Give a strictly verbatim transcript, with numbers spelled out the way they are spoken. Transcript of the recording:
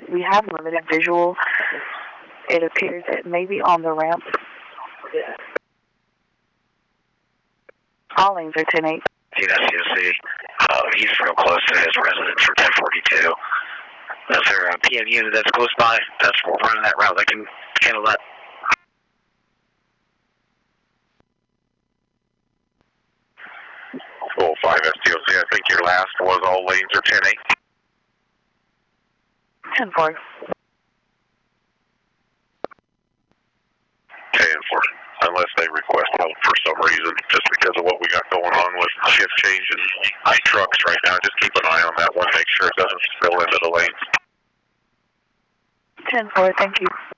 we have limited visual. It appears it may be on the ramp. All lanes are ten eight. S U C. Uh, he's real close to his residence for ten forty-two. Is there a P M unit that's close by? That's we're running that route. They can handle that. Full five S T O C. I think your last was all lanes are ten eight. ten four. ten four. Unless they request help for some reason, just because of what we got going on with shift changes and trucks right now. Just keep an eye on that one. Make sure it doesn't spill into the lanes. ten four. Thank you.